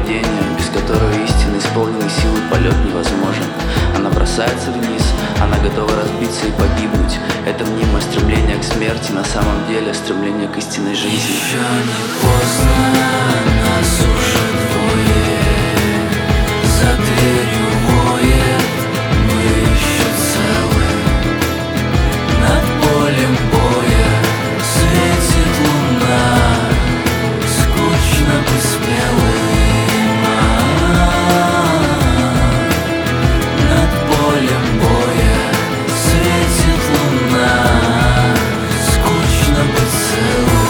падения, без которого истинно исполненный силы полет невозможен. Она бросается вниз, она готова разбиться и погибнуть. Это мнимое стремление к смерти, на самом деле стремление к истинной жизни. Еще не поздно, нас уже двое. За дверью воет, мы еще целы. Над полем боя светит луна. Скучно быть смелым. Над полем боя светит луна. Скучно быть целым.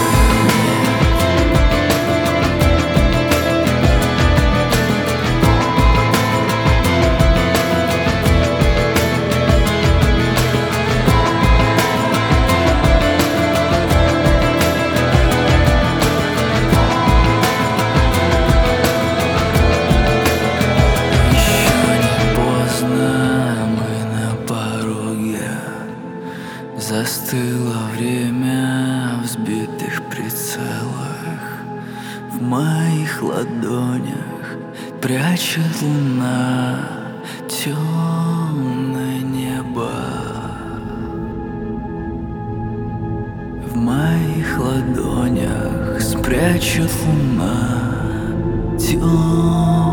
Застыло время в сбитых прицелах. В моих ладонях прячет луна темное небо. В моих ладонях спрячет луна темное